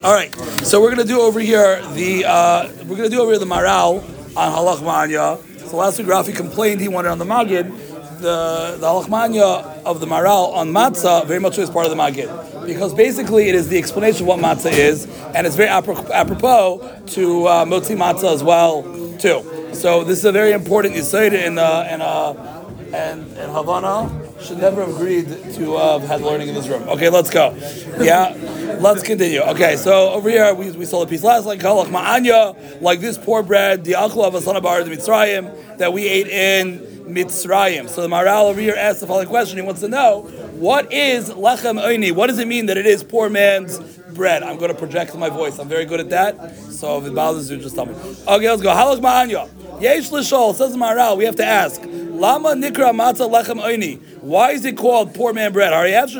All right, so we're gonna do over here the Maral on Halach Ma'anya. So last week Rafi complained he wanted on the Magid. The Halach Ma'anya of the Maral on matzah very much is part of the Magid because basically it is the explanation of what matzah is, and it's very apropos to motzi matzah as well too. So this is a very important yesod and Havana should never have agreed to have had learning in this room. Okay, let's go. Yeah, let's continue. Okay, so over here we saw the piece last like halach ma'anya, like this poor bread, the achla of asana bar the Mitzrayim that we ate in Mitzrayim. So the Maral over here asks the following question. He wants to know, what is lechem oini? What does it mean that it is poor man's bread? I'm going to project my voice. I'm very good at that. So if it bothers you, just tell me. Okay, let's go. Halach ma'anya. Yesh l'shol, says the Maral, we have to ask, Lama nikra matzah lechem oini? Why is it called poor man bread?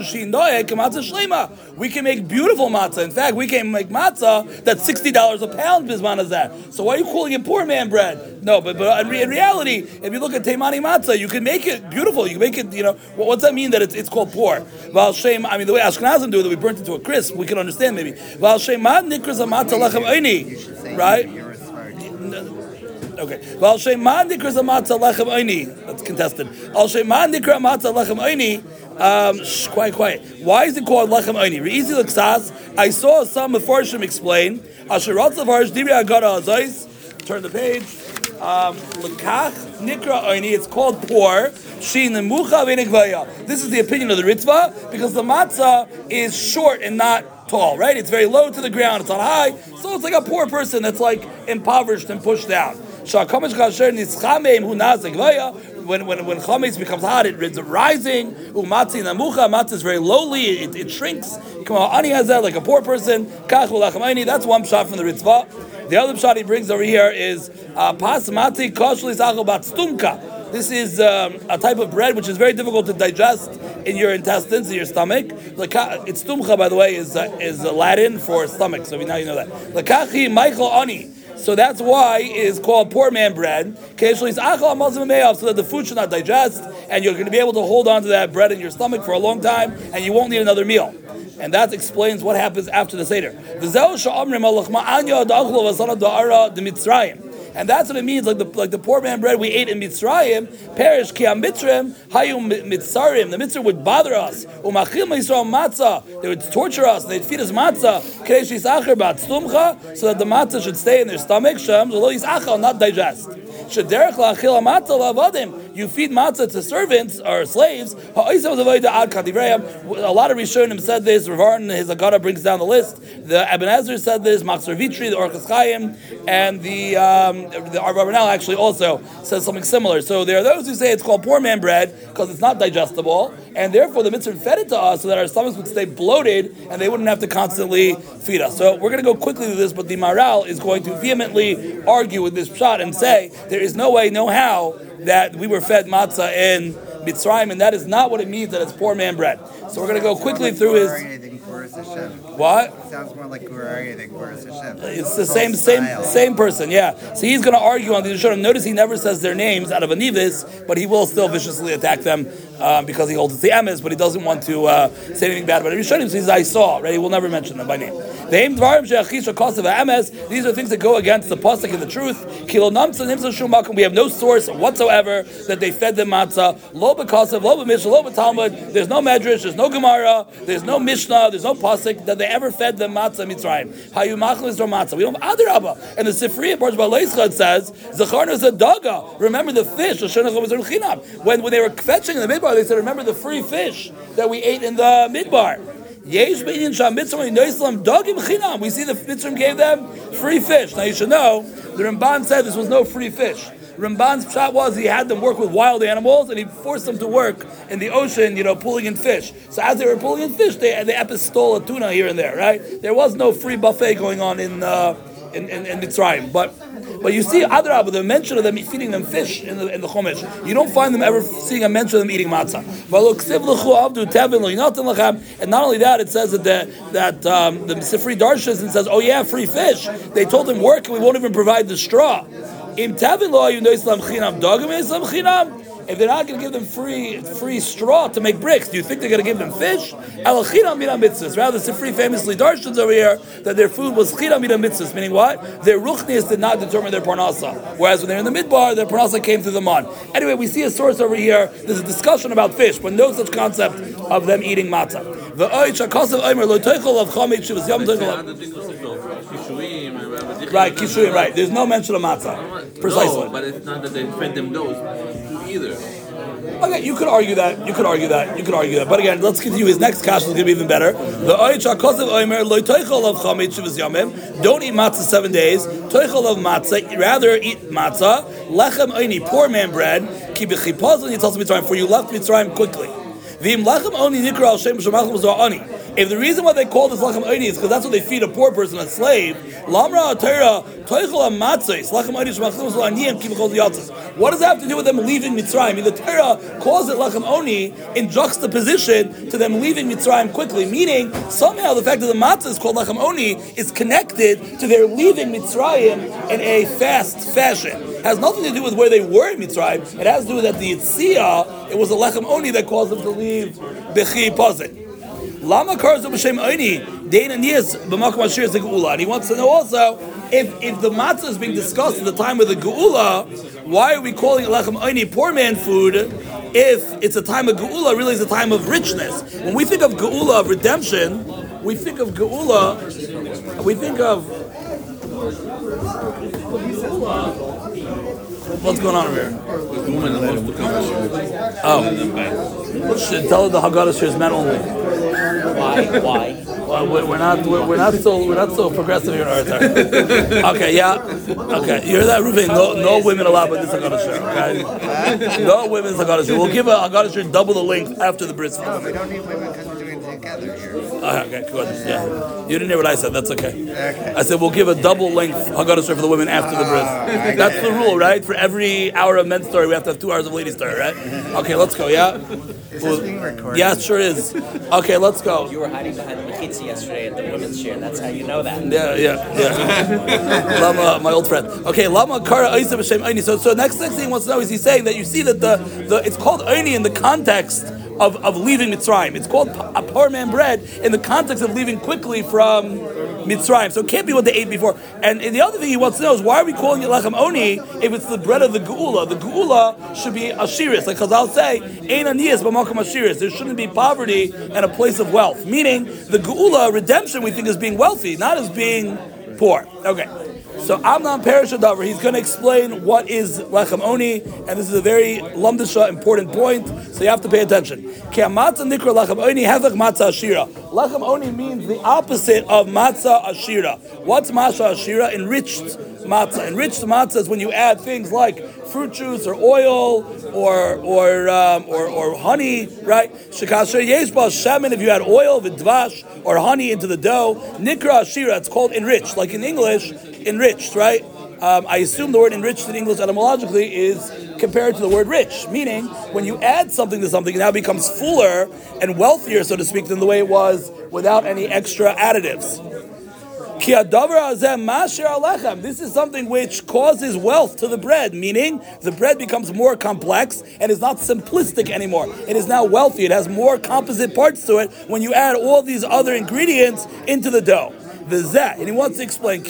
We can make beautiful matzah. In fact, we can make matzah that's $60 a pound. Bisman is that. So why are you calling it poor man bread? No, but in reality, if you look at Teimani matzah, you can make it beautiful. You can make it, what's that mean that it's called poor? Val Shem, I mean, the way Ashkenazim do it, that we burnt it to a crisp, we can understand maybe. Val Shem, ma nikras a matzah lechem oini, right? Okay. Well, Shema Nikra Matzah Lechem Oini. That's contested. Al Shema Nikra Matzah Lechem Oini. Quiet. Why is it called Lechem Oini? Re'izi L'Ksas. I saw some Mefarshim explain. Asher Ratzah Varsh Dibri Agara Azais. Turn the page. L'Kach Nikra Oini. It's called poor. Shin Nemucha V'Nikvaya. This is the opinion of the Ritva because the matzah is short and not tall, right? It's very low to the ground. It's not high, so it's like a poor person that's like impoverished and pushed down. When chametz becomes hot, it's rising. Matzah is very lowly. It shrinks. Ani has that like a poor person. That's one shot from the Ritva. The other shot he brings over here is pas mati koshli sachal bat stumka. This is a type of bread which is very difficult to digest in your intestines, in your stomach. It's tumcha, by the way, is Latin for stomach. So now you know that. Lakachi Michael Ani. So that's why it is called poor man bread. So that the food should not digest, and you're going to be able to hold on to that bread in your stomach for a long time, and you won't need another meal. And that explains what happens after the Seder. And that's what it means, like the poor man bread we ate in Mitzrayim. Perish ki mitzrayim hayu mitzarim. The Mitzrayim would bother us. Umachil Yisrael matzah. They would torture us. They'd feed us matzah. Kreish yisacher bat stumcha, so that the matzah should stay in their stomach. Shem zelo yisachal, not digest. Shederech la'achil matzah la'avadim. You feed matzah to servants or slaves. A lot of Rishonim said this. Rav Arn, his Agada brings down the list. The Ibn Ezra said this. Machzor Vitri, the Orchos Chaim, and the Abarbanel actually also says something similar. So there are those who say it's called poor man bread because it's not digestible, and therefore the mitzvah fed it to us so that our stomachs would stay bloated and they wouldn't have to constantly feed us. So we're going to go quickly through this, but the Maral is going to vehemently argue with this shot and say there is no way, no how that we were fed matzah in Mitzrayim, and that is not what it means that it's poor man bread. So we're going to go quickly through his. What? It sounds more like Gurari than Gurus Hashem. It's the same person, yeah. So he's going to argue on the Rishonim. Notice he never says their names out of Anivis, but he will still viciously attack them because he holds it the emes, but he doesn't want to say anything bad about it. Rishonim says I saw, right? He will never mention them by name. These are things that go against the pasuk and the truth. We have no source whatsoever that they fed them matzah. Lo b'kasav, lo b'mishnah, lo b'talmud. There's no medrash, there's no gemara, there's no mishnah, there's no pasuk that they ever fed them matzah Mitzrayim. Hayu machlis or matzah. We don't have adarabba. And the Sifri in Parshas Ba'aleischa says Zacharna zadaga. Remember the fish. When they were fetching in the midbar, they said, remember the free fish that we ate in the midbar. We see the Mitzrayim gave them free fish. Now you should know, the Ramban said this was no free fish. Ramban's shot was he had them work with wild animals and he forced them to work in the ocean, pulling in fish. So as they were pulling in fish, they stole a tuna here and there, right? There was no free buffet going on in Mitzrayim. But you see, Adrabah, the mention of them feeding them fish in the Chumash. You don't find them ever seeing a mention of them eating matzah. And not only that, it says that the Sifri Darshan says, oh yeah, free fish. They told him work and we won't even provide the straw. if they're not going to give them free straw to make bricks, do you think they're going to give them fish? Elachina mina mitzvahs. Rather, Sifri famously darshans over here that their food was china mina mitzvahs, meaning what? Their ruchnias did not determine their parnasa. Whereas when they're in the midbar, their parnasa came through the man. Anyway, we see a source over here. There's a discussion about fish, but no such concept of them eating matzah. The right, kishuim, right. There's no mention of matzah. Precisely. No, but it's not that they fed them those either. Okay, you could argue that. But again, let's continue. His next kasha is going to be even better. The Oicha Kosev Omer Lo Toichol of Chametz Shivas Yamim. Don't eat matzah 7 days. Toichol of matzah. Rather eat matzah. Lechem Oini, poor man bread. Ki b'chipazon yitzal Mitzrayim. For you left Mitzrayim quickly. V'im lechem Oni nikra al Shem Shemachim Zo'ani. If the reason why they call this lechem oini is because that's what they feed a poor person, a slave, lamra atera toichol amatzos lechem oini shemachlim zo'aniyim ki b'chol yatzos. What does that have to do with them leaving Mitzrayim? I mean, the Torah calls it lechem oni in juxtaposition to them leaving Mitzrayim quickly, meaning somehow the fact that the matzah is called lechem oni is connected to their leaving Mitzrayim in a fast fashion. It has nothing to do with where they were in Mitzrayim. It has to do with that the Yitzia, it was the lechem oni that caused them to leave b'chi pazin. Lama karzu b'shem oini dein aniyas b'makom ashir is the geula. And he wants to know also if the matzah is being discussed at the time of the geula, why are we calling it lechem oini, poor man food, if it's a time of geula? Really, it's a time of richness. When we think of geula, of redemption, we think of geula. What's going on over here? Oh, tell her the Haggadah Shir is men only. Why? Well, we're not so progressive here in our time. Okay, yeah. Okay, you hear that, Ruben? No women allowed by this Haggadah Shir. Okay, no women's Haggadah Shir. We'll give a Haggadah Shir double the length after the bris. No, we don't need women because we're doing it together here. Okay, good. Yeah, you didn't hear what I said. That's okay. I said we'll give a double length Haggadah Shir for the women after the bris. That's the rule, right? For every hour of men's story, we have to have 2 hours of ladies' story, right? Okay, let's go. Yeah. Is this being recorded? Yeah, it sure is. Okay, let's go. You were hiding behind the mechitza yesterday at the women's share. That's how you know that. Yeah. Lama, my old friend. Okay, Lama Kara Oisa B'Shem Oini. So next thing he wants to know is he's saying that you see that the it's called Oini in the context of leaving Mitzrayim. It's called a poor man bread in the context of leaving quickly from Mitzrayim. So it can't be what they ate before. And the other thing he wants to know is why are we calling it lechem oni if it's the bread of the geula? The geula should be ashiris, like Chazal say, ein aniyas b'makom ashiris. There shouldn't be poverty and a place of wealth. Meaning the geula redemption we think is being wealthy, not as being poor. Okay. So Amnon Perishadavar, he's going to explain what is lechem oni, and this is a very lumdisha important point, so you have to pay attention. Ki matzah nikra lechem oni hevach matzah ashira. Lechem oni means the opposite of matzah ashira. What's matzah ashira? Enriched matzah. Enriched matzah is when you add things like fruit juice or oil or honey, right? Shekasher yesh ba shemen, if you add oil, v'dvash, or honey into the dough. Nikra ashira, it's called enriched. Like in English, enriched, right? I assume the word enriched in English etymologically is compared to the word rich, meaning when you add something to something, it now becomes fuller and wealthier, so to speak, than the way it was without any extra additives. This is something which causes wealth to the bread, meaning the bread becomes more complex and is not simplistic anymore. It is now wealthy. It has more composite parts to it when you add all these other ingredients into the dough. And he wants to explain,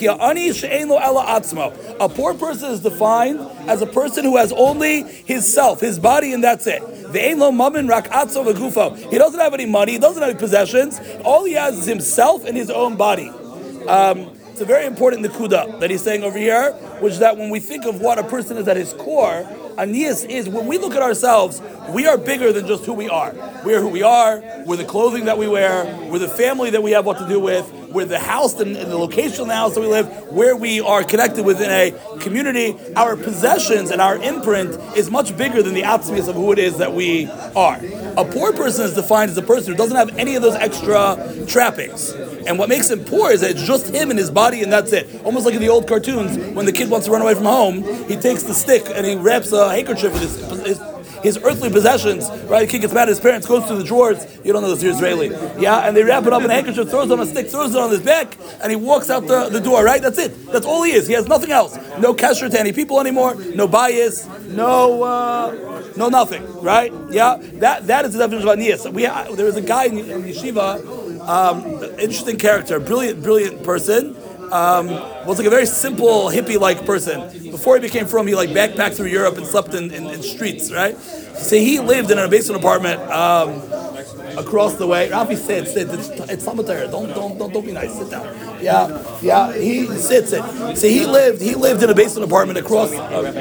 a poor person is defined as a person who has only his self, his body, and that's it. He doesn't have any money, he doesn't have any possessions, all he has is himself and his own body. It's a very important nekuda that he's saying over here, which is that when we think of what a person is at his core, Aniyas is, when we look at ourselves, we are bigger than just who we are. We are who we are, we're the clothing that we wear, we're the family that we have what to do with, we're the house and the location of the house that we live, where we are connected within a community. Our possessions and our imprint is much bigger than the atzmius of who it is that we are. A poor person is defined as a person who doesn't have any of those extra trappings. And what makes him poor is that it's just him and his body and that's it. Almost like in the old cartoons, when the kid wants to run away from home, he takes the stick and he wraps a handkerchief with his earthly possessions, right? The kid gets mad at his parents, goes to the drawers. You don't know this, you're Israeli. Yeah, and they wrap it up in a handkerchief, throws it on a stick, throws it on his back, and he walks out the door, right? That's it. That's all he is. He has nothing else. No kasher to any people anymore, no bias, no no nothing, right? Yeah, that is the definition of aniyas. There was a guy in yeshiva, interesting character, brilliant person. Was like a very simple hippie-like person. Before he became from, he like backpacked through Europe and slept in streets, right? So he lived in a basement apartment across the way. Rafi said, it's Samatara. Don't be nice. Sit down. Yeah. He sit. So he lived in a basement apartment across.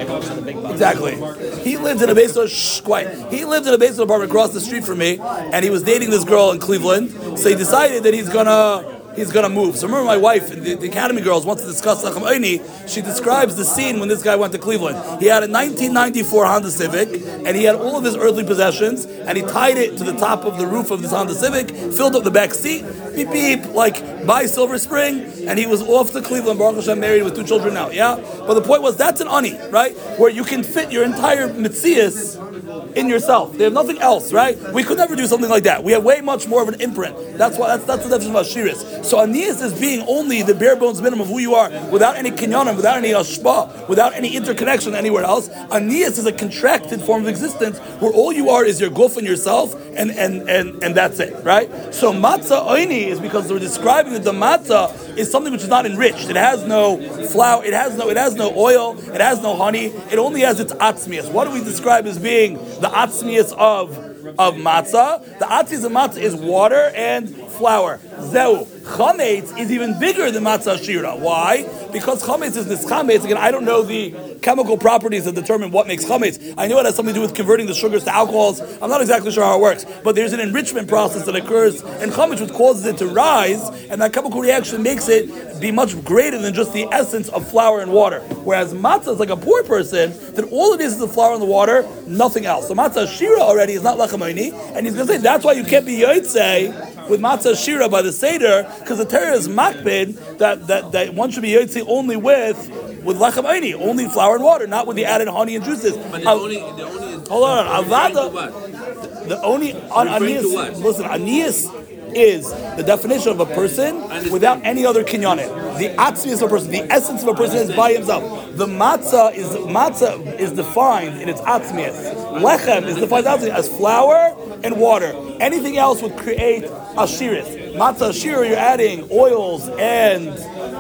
Exactly. He lived in a basement. Quiet. He lived in a basement apartment across the street from me, and he was dating this girl in Cleveland. So he decided that he's gonna move. So remember my wife, the Academy Girls, wants to discuss Lachem Oini. She describes the scene when this guy went to Cleveland. He had a 1994 Honda Civic, and he had all of his earthly possessions, and he tied it to the top of the roof of this Honda Civic, filled up the back seat, beep beep, like by Silver Spring, and he was off to Cleveland, Baruch Hashem, married with 2 children now, yeah? But the point was, that's an ani, right? Where you can fit your entire mitzias in yourself. They have nothing else, right? We could never do something like that. We have way much more of an imprint. That's the definition of Ashiris. So aniyas is being only the bare bones minimum of who you are, without any kinyanim, without any ashpa, without any interconnection anywhere else. Aniyas is a contracted form of existence where all you are is your guf and yourself, and that's it, right? So matzah oini is because we're describing that the matzah is something which is not enriched. It has no flour. It has no oil. It has no honey. It only has its atzmias. What do we describe as being the atzmias of matzah? The atzmias of matzah is water and flour. Zeu. Chametz is even bigger than matzah shira. Why? Because chametz is this chametz. Again, I don't know the chemical properties that determine what makes chametz. I know it has something to do with converting the sugars to alcohols. I'm not exactly sure how it works, but there's an enrichment process that occurs in chametz which causes it to rise, and that chemical reaction makes it be much greater than just the essence of flour and water. Whereas matzah is like a poor person, that all it is the flour and the water, nothing else. So matzah shira already is not lachem oini, and he's going to say that's why you can't be yotzei with matzah shira by the Seder, because the Torah is makbid that one should be yotzei only with lechem oini, only flour and water, not with the added honey and juices. But the only hold on, avada. The only on aniyas. Listen, aniyas is the definition of a person without any other kinyanim. The atzmius of a person, the essence of a person is by himself. The matzah is defined in its atzmius. Lechem is defined as flour and water. Anything else would create ashiris. Matzah ashir, you're adding oils and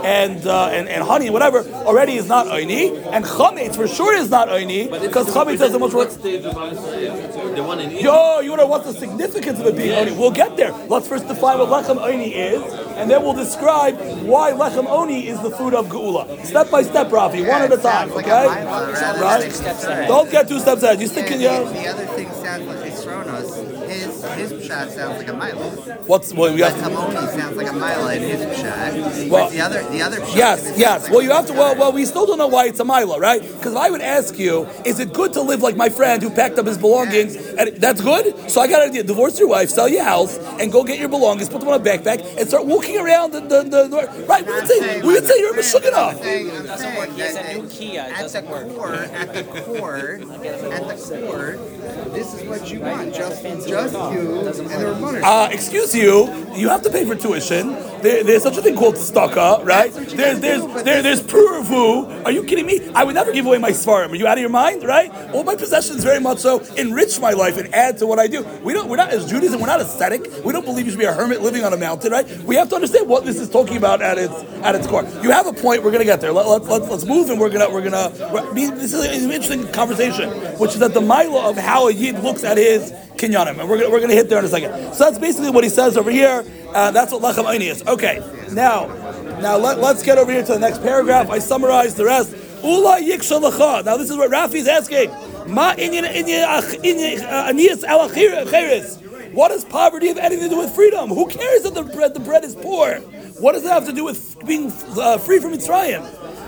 honey and whatever, already is not oini, and chametz for sure is not oini, because chametz doesn't much work. You want to know what's the significance of it being oini? We'll get there. Let's first define what lechem oini is, and then we'll describe why lechem oini is the food of geula. Step by step, Rafi, one at a time, okay? Right? Don't get 2 steps ahead. You stick in your. The other thing sounds like Chesronos. His pshat sounds like a mila. We have Hamoni sounds like a mila in his pshat. Well, the other pshat. Yes. Well, you have to. Well, we still don't know why it's a mila, right? Because if I would ask you, is it good to live like my friend who packed up his belongings? And that's good. So I got an idea: divorce your wife, sell your house, and go get your belongings, put them on a backpack, and start walking around the right. We would say you're a meshugana. He has a new Kia. It doesn't work. At the core, this is what you want. Just you and the Rabbanu. Excuse you. You have to pay for tuition. There's such a thing called staka, right? There's puravu. Are you kidding me? I would never give away my svarim. Are you out of your mind, right? All my possessions very much so enrich my life and add to what I do. We're not as Judaism. We're not ascetic. We don't believe you should be a hermit living on a mountain, right? We have to understand what this is talking about at its core. You have a point. We're gonna get there. Let's move, and we're gonna. This is an interesting conversation, which is that the mila of how a yid looks at his kinyanim, and we're gonna hit there in a second. So that's basically what he says over here. That's what lechem oini is. Okay, now let's get over here to the next paragraph. I summarized the rest. Ula yiksha lecha. Now this is what Rafi is asking. Ma aniyas ala cheres. What does poverty have anything to do with freedom? Who cares that the bread is poor? What does it have to do with being free from Mitzrayim?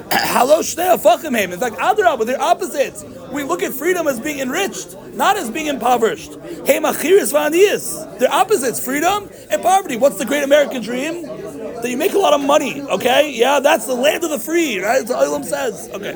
In fact, Adrabah, they're opposites. We look at freedom as being enriched, not as being impoverished. They're opposites, freedom and poverty. What's the great American dream? That you make a lot of money, okay? Yeah, that's the land of the free, right? That's what Olam says. Okay.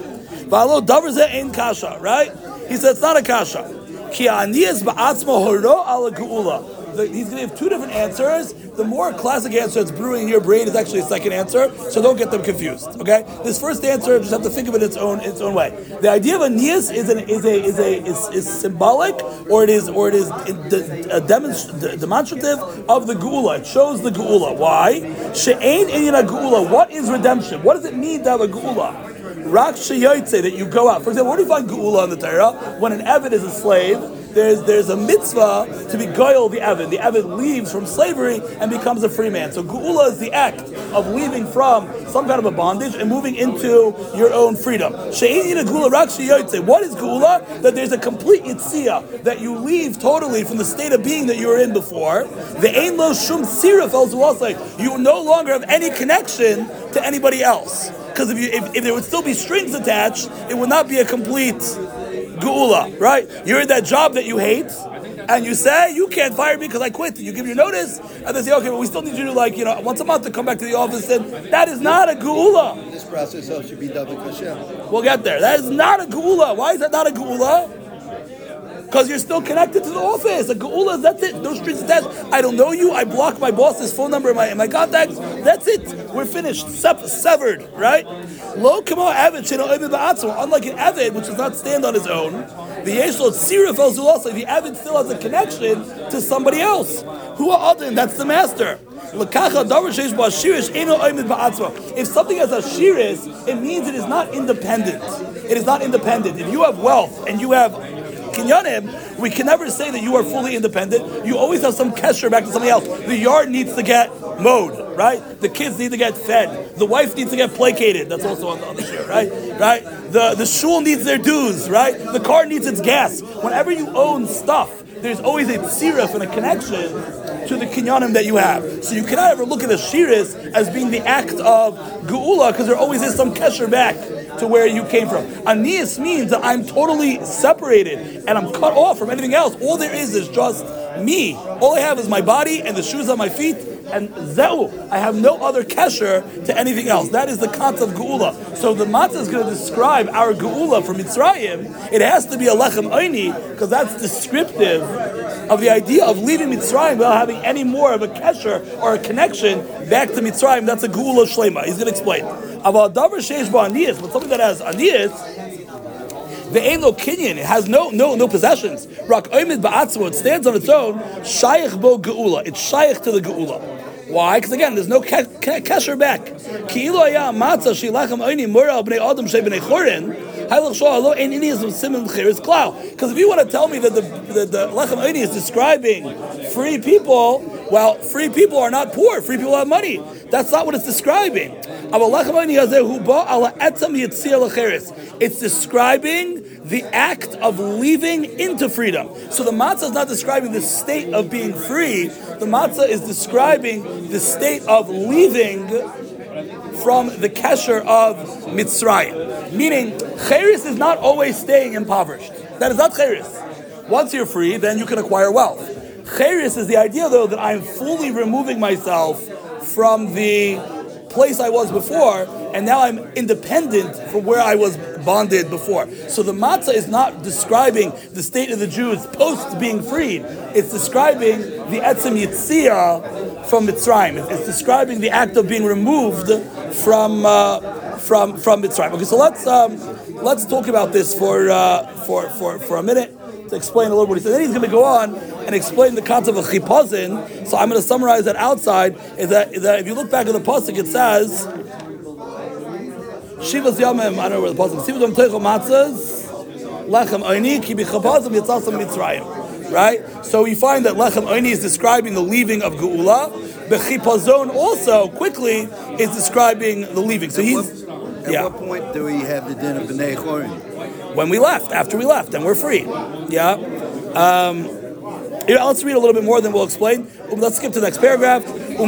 Right? He said it's not a kasha. he's going to give two different answers. The more classic answer that's brewing in your brain is actually a second answer, so don't get them confused. Okay, this first answer, just have to think of it its own way. The idea of a niyas is symbolic, or it is demonstrative of the geula. It shows the geula. Why? She'ein inyan geula. What is redemption? What does it mean to have a geula? Rak sheyotze, that you go out. For example, where do you find geula in the Torah? When an Eved is a slave, there's a mitzvah to be goyel the Eved. The Eved leaves from slavery and becomes a free man. So geula is the act of leaving from some kind of a bondage and moving into your own freedom. She'ein geula rak sheyotze. What is geula? That there's a complete yitzia, that you leave totally from the state of being that you were in before. The ein lo shum siraf el zulasei. You no longer have any connection to anybody else. Because if there would still be strings attached, it would not be a complete geula, right? You're in that job that you hate, and you say, you can't fire me because I quit. You give your notice, and they say, okay, but we still need you to, once a month to come back to the office, and that is not a geula. This process should be double kasher. We'll get there. That is not a geula. Why is that not a geula? Because you're still connected to the office. A geula is, that's it. No strings attached. I don't know you. I block my boss's phone number in my contacts. That's it. We're finished. Severed, right? Lo kamo Eved she'eno omed ba'atzmo. Unlike an Eved, which does not stand on his own, the yesh lo tziruf el zulasa. The Eved still has a connection to somebody else. Who are other? That's the master. If something has a shiris, it means it is not independent. It is not independent. If you have wealth and you have kinyanim, we can never say that you are fully independent. You always have some kesher back to somebody else. The yard needs to get mowed, right? The kids need to get fed. The wife needs to get placated. That's also on the share, right? Right? The shul needs their dues, right? The car needs its gas. Whenever you own stuff, there's always a tziruf and a connection to the kinyanim that you have. So you cannot ever look at a shiris as being the act of geula, because there always is some kesher back to where you came from. Aniyas means that I'm totally separated and I'm cut off from anything else. All there is just me. All I have is my body and the shoes on my feet, and zeu. I have no other kesher to anything else. That is the concept of geula. So the matzah is going to describe our geula from Mitzrayim. It has to be a lechem oini, because that's descriptive of the idea of leaving Mitzrayim without having any more of a kesher or a connection back to Mitzrayim. That's a geula shlema. He's going to explain. About davar sheish ba aniyas, but something that has aniyas, the ein lo kinyan, it has no possessions. Rak oimid ba'atzmo, it stands on its own. Shayich bo geula, it's shayich to the geula. Why? Because again, there's no kesher back. Ki ilo haya matzah shilachem oini mura bnei adam shei bnei chorin. Because if you want to tell me that the lechem oini is describing free people, well, free people are not poor. Free people have money. That's not what it's describing. It's describing the act of leaving into freedom. So the matzah is not describing the state of being free. The matzah is describing the state of leaving from the kesher of Mitzrayim. Meaning, cheres is not always staying impoverished. That is not cheres. Once you're free, then you can acquire wealth. Cheres is the idea, though, that I'm fully removing myself from the place I was before, and now I'm independent from where I was bonded before. So the matzah is not describing the state of the Jews post being freed. It's describing the etzem yitzia from Mitzrayim. It's describing the act of being removed from Mitzrayim. Okay, so let's talk about this for a minute to explain a little what he said. Then he's going to go on and explain the concept of chipazin. So I'm going to summarize that outside. Is that if you look back at the pasuk, it says Shivas Yamim. I don't know where the pasuk. Shivas Yamim Teichel Matzahs Lechem Oini Ki B'Chapazim Yitzasam Mitzrayim. Right. So we find that Lechem Oini is describing the leaving of Geula. B'Chipazon also quickly is describing the leaving. So he's. At what point do we have the din of B'nai Chorin? When we left, after we left, and we're free. Yeah. Let's read a little bit more, then we'll explain. Let's skip to the next paragraph.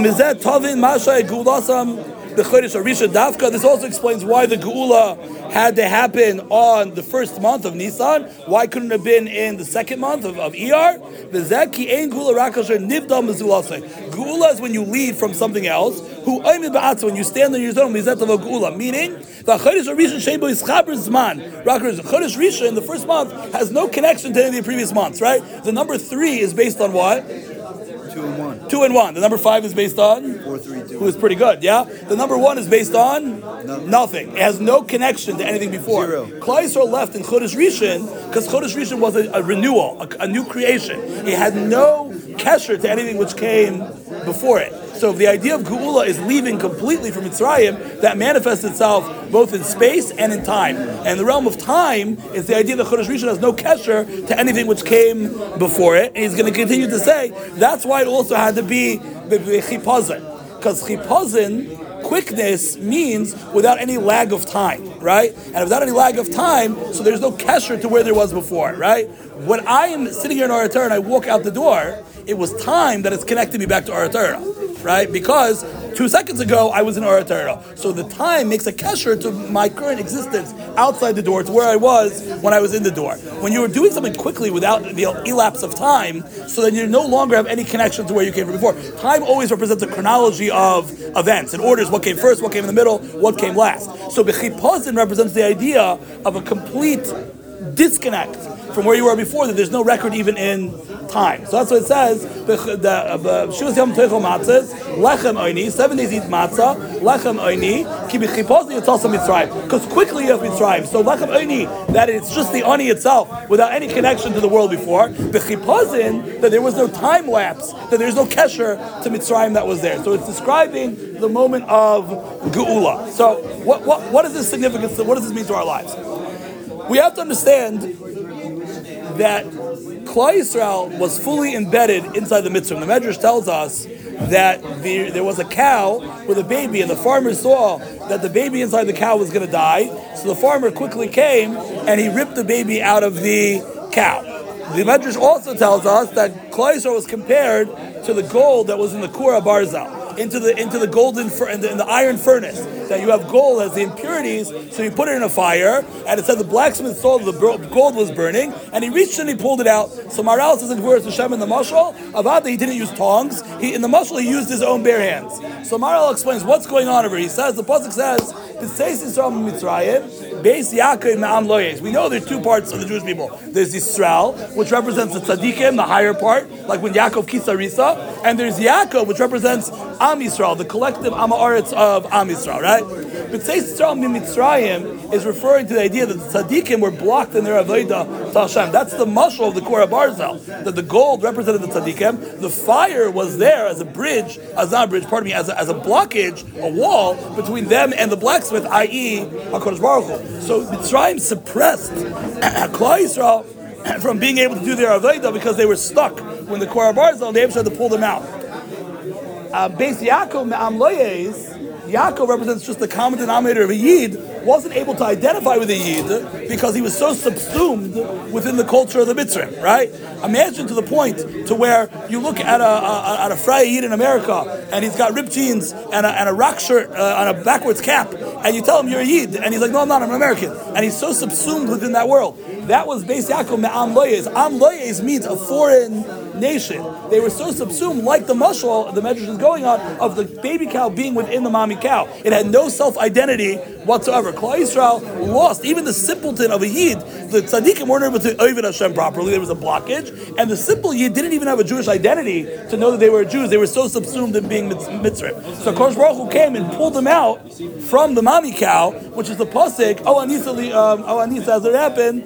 This also explains why the Geula had to happen on the first month of Nisan. Why couldn't it have been in the second month of Iyar? Geula is when you leave from something else. When you stand on your own, meaning the Chodesh Rishon in the first month has no connection to any of the previous months, right? The number 3 is based on what? 2 and 1. 2 and 1. The number 5 is based on 4, 3, 2. who is pretty good, yeah? The number 1 is based on nothing. It has no connection to anything before. Zero. Klal Yisrael left in Chodesh Rishon because Chodesh Rishon was a renewal, a new creation. It had no kesher to anything which came before it. So the idea of Geula is leaving completely from Mitzrayim, that manifests itself both in space and in time. And the realm of time is the idea that Chodesh Rishon has no kesher to anything which came before it. And he's going to continue to say, that's why it also had to be Chipazin. Because Chipazin, quickness, means without any lag of time, right? And without any lag of time, so there's no kesher to where there was before, right? When I am sitting here in Ohr HaTorah and I walk out the door, it was time that has connected me back to Ohr HaTorah, right? Because 2 seconds ago, I was in Ohr HaTorah. So the time makes a kesher to my current existence outside the door, to where I was when I was in the door. When you are doing something quickly without the elapse of time, so then you no longer have any connection to where you came from before. Time always represents a chronology of events and orders, what came first, what came in the middle, what came last. So Bechipazin represents the idea of a complete disconnect from where you were before, that there's no record even in time. So that's what it says. 7 days eat matzah, lechem oini, ki b'chipazin yitzalsa Mitzrayim. Because quickly you have Mitzrayim. So lechem oini, that it's just the oni itself, without any connection to the world before. B'chipazin, that there was no time lapse, that there's no kesher to Mitzrayim that was there. So it's describing the moment of Geula. So what is this significance? What does this mean to our lives? We have to understand that Klal Yisrael was fully embedded inside the Mitzrayim. The Medrash tells us that there was a cow with a baby, and the farmer saw that the baby inside the cow was going to die. So the farmer quickly came and he ripped the baby out of the cow. The Medrash also tells us that Klal Yisrael was compared to the gold that was in the Kura Barzal, into the golden in the iron furnace. That you have gold as the impurities, so you put it in a fire, and it said the blacksmith saw the gold was burning, and he reached and he pulled it out. So Maral says in Gvuras Hashem in the Mashal, Avada, he didn't use tongs. In the Mashal, he used his own bare hands. So Maral explains what's going on over here. He says, the Pasuk says, B'seis Yisrael Mitzrayim, Beis Yaakov Me'am Loyes. We know there are two parts of the Jewish people. There's Yisrael, which represents the Tzaddikim, the higher part, like when Yaakov Kisarisa, and there's Yaakov, which represents Am Yisrael, the collective Am Haaretz of Am Yisrael, right? But Seis Yisrael Mitzrayim is referring to the idea that the Tzaddikim were blocked in their Avodah to Hashem. That's the mashal of the Kura Barzal, that the gold represented the Tzaddikim. The fire was there as a bridge, as a blockage, a wall between them and the blacksmith, i.e. HaKadosh Baruch Hu. So Mitzrayim suppressed Klal Yisrael from being able to do their Avodah because they were stuck when the Kura Barzal, and they had to pull them out. Beis Yaakov Me'am Loyes, Yaakov represents just the common denominator of a Yid, wasn't able to identify with a Yid because he was so subsumed within the culture of the Mitzrayim, right? Imagine to the point to where you look at a Friar Yid in America and he's got ripped jeans and a rock shirt on a backwards cap, and you tell him you're a Yid, and he's like, no, I'm not, I'm an American. And he's so subsumed within that world. That was Beis Yaakov Me'am Loyes. Am Loyes means a foreign nation. They were so subsumed, like the mashal, the Medrash is going on, of the baby cow being within the mommy cow. It had no self-identity whatsoever. Klal Yisrael lost, even the simpleton of a Yid, the tzaddikim weren't able to oived Hashem properly, there was a blockage, and the simple Yid didn't even have a Jewish identity to know that they were Jews. They were so subsumed in being Mitzrayim. So Kodesh Baruch Hu came and pulled them out from the mommy cow, which is the pasuk, Anisa, as it happened,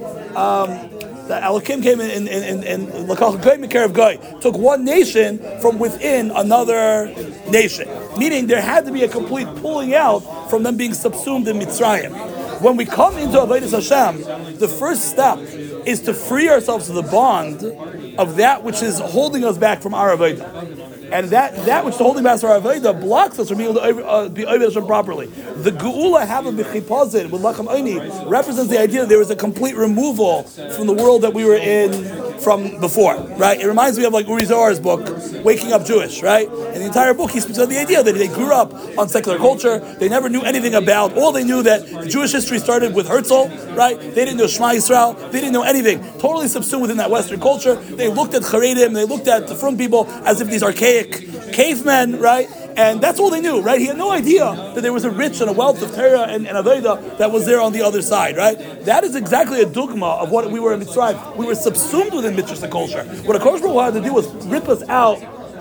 that Elohim came in Lakach Goy Mikarev Goy, took one nation from within another nation. Meaning there had to be a complete pulling out from them being subsumed in Mitzrayim. When we come into Avodas Hashem, the first step is to free ourselves of the bond of that which is holding us back from our Avodah. And that which is holding back from our Avodah blocks us from being able to be Avodah Hashem properly. The Geula Hava B'chipazin with Lachem Oini represents the idea that there was a complete removal from the world that we were in from before, right? It reminds me of like Uri Zohar's book, Waking Up Jewish, right? In the entire book, he speaks of the idea that they grew up on secular culture. They never knew anything about, all they knew that Jewish history started with Herzl, right? They didn't know Shema Yisrael. They didn't know anything. Totally subsumed within that Western culture. They looked at Haredim, they looked at the Frum people as if these archaic cavemen, right? And that's all they knew, right? He had no idea that there was a rich and a wealth of Torah and Avodah that was there on the other side, right? That is exactly a dogma of what we were in Mitzrayim. We were subsumed within Mitzrayim culture. What HaKadosh Baruch Hu had to do was rip us out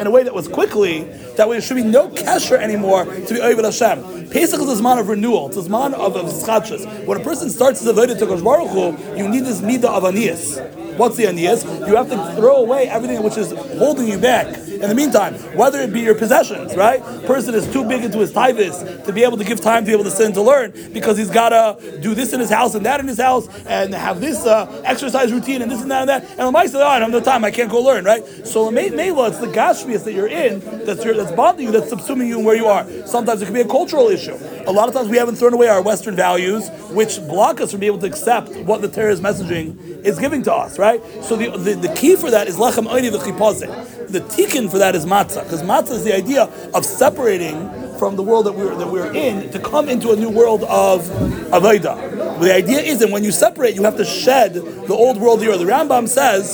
in a way that was quickly, that way there should be no kesher anymore to be Oived Hashem. Pesach is a zman of renewal. It's a zman of schachus. When a person starts his avodah to Kosh Baruch Hu, you need this midah of aniyas. What's the aniyas? You have to throw away everything which is holding you back. In the meantime, whether it be your possessions, right? Person is too big into his tithis to be able to give time to be able to sit and to learn because he's got to do this in his house and that in his house and have this exercise routine and this and that and that. And the mice say, I don't have no time, I can't go learn, right? So Mela, it's the gashmias that you're in that's bothering you, that's subsuming you where you are. Sometimes it can be a cultural issue. A lot of times we haven't thrown away our Western values, which block us from being able to accept what the Torah's messaging is giving to us, right? So the key for that is lechem oini v'chipazeh. The tikkun for that is matzah, because matzah is the idea of separating from the world that we're in to come into a new world of avodah. The idea is that when you separate, you have to shed the old world here. The Rambam says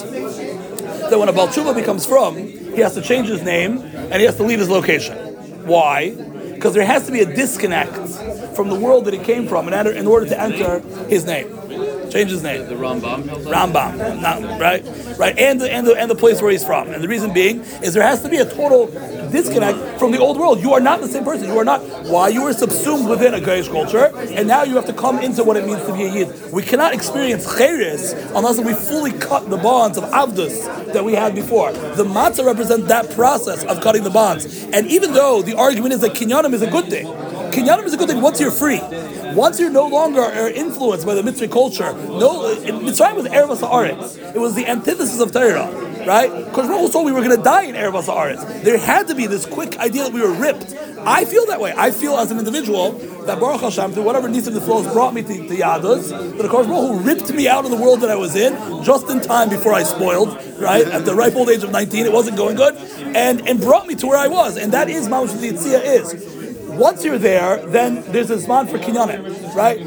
that when a Baal Tshuva becomes from, he has to change his name and he has to leave his location. Why? Because there has to be a disconnect from the world that he came from in order to enter his name. Change his name. The Rambam. Rambam, not, right, and the place where he's from. And the reason being is there has to be a total disconnect from the old world. You are not the same person. You are not. Why? You were subsumed within a Goyish culture, and now you have to come into what it means to be a Yid. We cannot experience Cheres unless we fully cut the bonds of Avdus that we had before. The matzah represents that process of cutting the bonds. And even though the argument is that kinyanim is a good thing, kinyanim is a good thing once you're free. Once you're no longer influenced by the Mitzvah culture, Mitzrayim was Erev Haaretz. It was the antithesis of Torah, right? Because Baruch Hu told we were going to die in Erev Haaretz. There had to be this quick idea that we were ripped. I feel that way. I feel as an individual that Baruch Hashem, through whatever Nisim the flows, brought me to Yadus, that of course Baruch Hu ripped me out of the world that I was in just in time before I spoiled, right? At the ripe old age of 19, it wasn't going good, and brought me to where I was. And that is Mamash the Yitzia is. Once you're there, then there's a zman for kinyanim, right?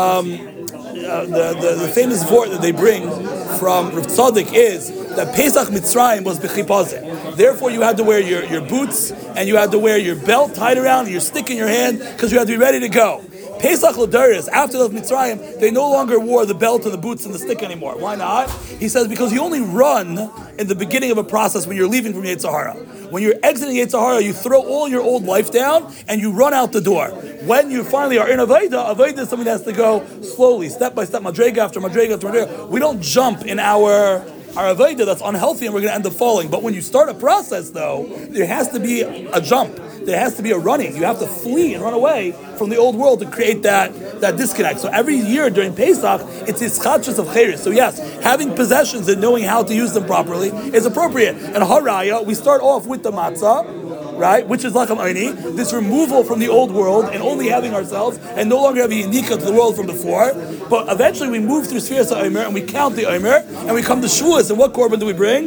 The famous vort that they bring from Rav Tzaddik is that Pesach Mitzrayim was b'chipazeh. Therefore, you had to wear your boots and you had to wear your belt tied around, your stick in your hand, because you had to be ready to go. Pesach L'Daris, after the Mitzrayim, they no longer wore the belt and the boots and the stick anymore. Why not? He says because you only run in the beginning of a process when you're leaving from Yetzer Hara. When you're exiting Yetzer Hara, you throw all your old life down and you run out the door. When you finally are in Avodah is something that has to go slowly, step by step, madrega after madrega after madrega. We don't jump in our Avodah that's unhealthy and we're going to end up falling. But when you start a process, though, there has to be a jump. There has to be a running. You have to flee and run away from the old world to create that disconnect. So every year during Pesach, it's this chadshus of cheres. So yes, having possessions and knowing how to use them properly is appropriate. And haraya, we start off with the matzah, right, which is lachem aini, this removal from the old world and only having ourselves and no longer having yinika to the world from before. But eventually we move through Sfiras HaOmer and we count the Omer and we come to Shavuos. And what korban do we bring?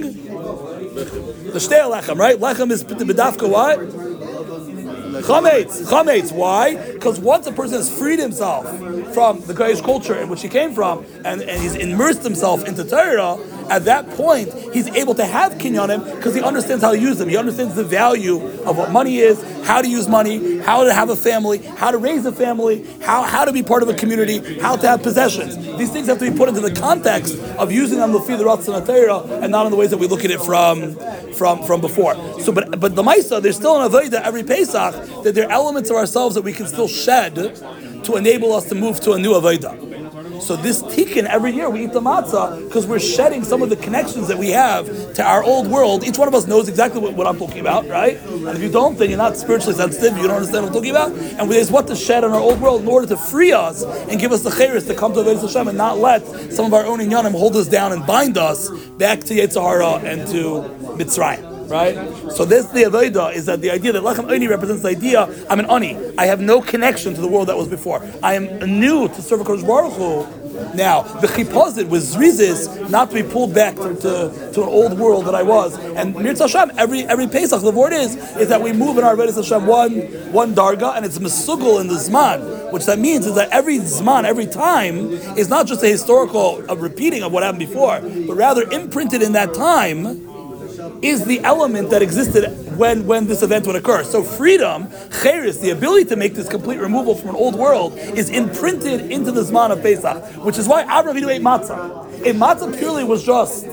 The shtei lechem, right? Lechem is b'dafka what? Chametz. Why? Because once a person has freed himself from the Goyish culture in which he came from, and he's immersed himself into Torah, at that point he's able to have kinyanim because he understands how to use them. He understands the value of what money is, how to use money, how to have a family, how to raise a family, how to be part of a community, how to have possessions. These things have to be put into the context of using them to feed the Ratzon HaTorah and not in the ways that we look at it from before. So, but the Maisa, there's still an avodah every Pesach that there are elements of ourselves that we can still shed to enable us to move to a new avodah. So this tikkun, every year we eat the matzah because we're shedding some of the connections that we have to our old world. Each one of us knows exactly what I'm talking about, right? And if you don't, then you're not spiritually sensitive, you don't understand what I'm talking about. And there's what to shed on our old world in order to free us and give us the cheres to come to Avodas Hashem and not let some of our own inyanim hold us down and bind us back to Yetzer Hara and to Mitzrayim. Right? So this the avodah is that the idea that Lechem Oni represents the idea I'm an Oni. I have no connection to the world that was before. I am new to serve HaKadosh Baruch Hu. Now, the chipazit was zrizis, not to be pulled back to an old world that I was. And Mirz Hashem, every Pesach, the word is that we move in our Avodas Hashem one darga, and it's mesugel in the zman, which that means is that every zman, every time, is not just a historical repeating of what happened before, but rather imprinted in that time is the element that existed when this event would occur. So freedom, cheres, the ability to make this complete removal from an old world, is imprinted into the Zman of Pesach, which is why Avraham Avinu ate matzah. If matzah purely was just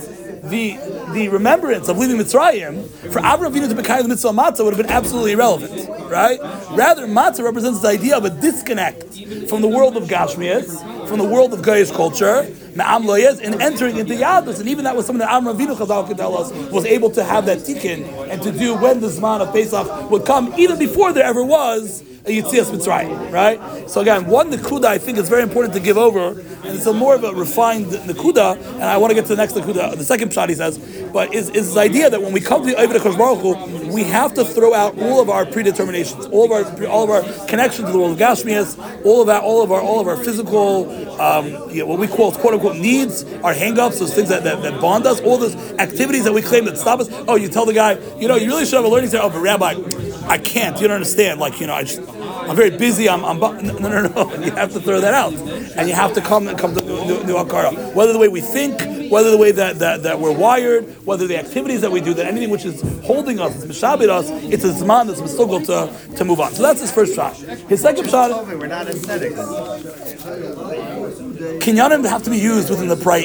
the remembrance of leaving Mitzrayim, for Avraham Avinu to become the mitzvah of matzah would have been absolutely irrelevant, right? Rather, matzah represents the idea of a disconnect from the world of Gashmias, from the world of Goyish culture, Ma'am Loyez, and entering into Yadus. And even that was something that Avraham Avinu, Chazal could tell us, was able to have that tikkun and to do when the Zman of Pesach would come, even before there ever was a Yitzias Mitzrayim, right? So again, one Nakuda I think is very important to give over, and it's a more of a refined Nakuda, and I want to get to the next Nakuda, the second shot he says, but is this idea that when we come to the Oved HaKadosh Baruch Hu, we have to throw out all of our predeterminations, all of our connection to the world of Gashmias, all of our physical, what we call quote unquote needs, our hang-ups, those things that bond us, all those activities that we claim that stop us. Oh, you tell the guy, you really should have a learning center. Oh, but Rabbi, I can't. You don't understand. I'm very busy. No. You have to throw that out, and you have to come to the Akara. Whether the way we think, whether the way that we're wired, whether the activities that we do, that anything which is holding us, is mishabit us, it's a zman that's misugel to move on. So that's his first shot. His second shot. We're not ascetics. Kinyanim have to be used within the right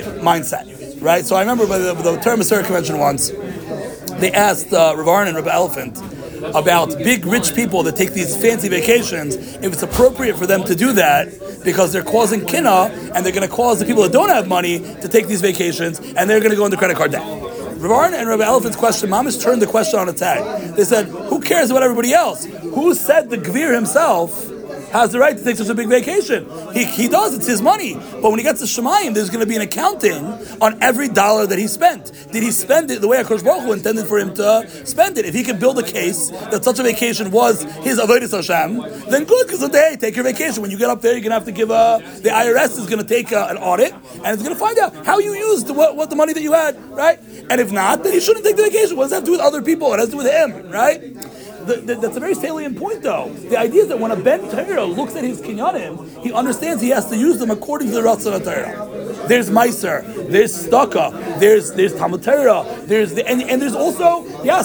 mindset, right? So I remember by the Torah Maseret convention once, they asked Rav Aron and Rabbi Elephant about big rich people that take these fancy vacations, if it's appropriate for them to do that because they're causing kinna and they're going to cause the people that don't have money to take these vacations and they're going to go into credit card debt. Rav Aron and Rabbi Elephant's question, Mamish turned the question on its head. They said, who cares about everybody else? Who said the Gvir himself has the right to take such a big vacation? He does, it's his money. But when he gets to Shemayim, there's going to be an accounting on every dollar that he spent. Did he spend it the way HaKadosh Baruch Hu intended for him to spend it? If he can build a case that such a vacation was his Avodas Hashem, then good, because hey, take your vacation. When you get up there, you're going to have to give the IRS is going to take an audit, and it's going to find out how you used what the money that you had, right? And if not, then he shouldn't take the vacation. What does that have to do with other people? It has to do with him, right? That's a very salient point, though. The idea is that when a Ben Torah looks at his kinyanim, he understands he has to use them according to the Ratzon HaTorah. There's Meiser, there's Staka, there's Talmud Torah, and there's also,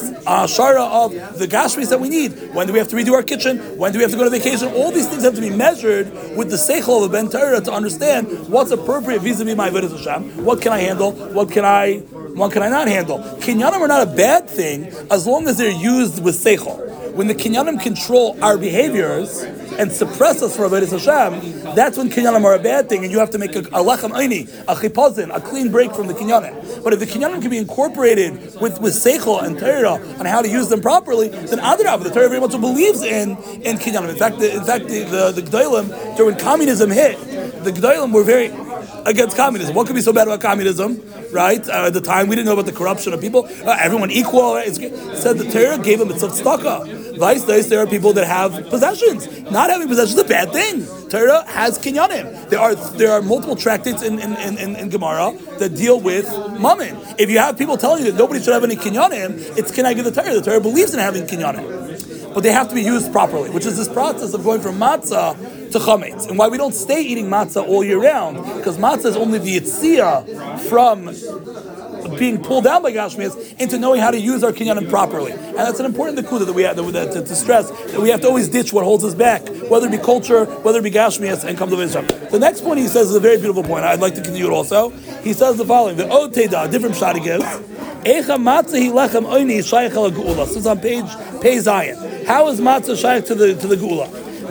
Shara of the Gashmis that we need. When do we have to redo our kitchen? When do we have to go to vacation? All these things have to be measured with the Seichel of a Ben Torah to understand what's appropriate vis-a-vis my Avodas Hashem. What can I handle? What can I not handle? Kinyanim are not a bad thing as long as they're used with Seichel. When the kinyanim control our behaviors and suppress us for Avodas Hashem, that's when kinyanim are a bad thing, and you have to make a lechem eini, a chipazin, a clean break from the kinyanim. But if the kinyanim can be incorporated with seichel and Torah on how to use them properly, then Adrab, the Torah very much believes in kinyanim. In fact, the Gdolim, during communism hit, the Gdolim were very against communism. What could be so bad about communism, right? At the time, we didn't know about the corruption of people. Everyone equal. Right? It said the Torah gave them a tzedakah. Vice, there are people that have possessions. Not having possessions is a bad thing. Torah has kinyanim. There are multiple tractates in Gemara that deal with mammon. If you have people telling you that nobody should have any kinyanim, it's kinai the Torah. The Torah believes in having kinyanim. But they have to be used properly, which is this process of going from matzah to chametz. And why we don't stay eating matzah all year round, because matzah is only the yitzia from being pulled down by Gashmias into knowing how to use our kinyanim properly. And that's an important nekuda that we have to stress, that we have to always ditch what holds us back, whether it be culture, whether it be Gashmias, and come to Israel. The next point he says is a very beautiful point. I'd like to continue it also. He says the following, the Od Teda, a different shot he gives. This is on page Zion. How is matzah shaykh to the Geula?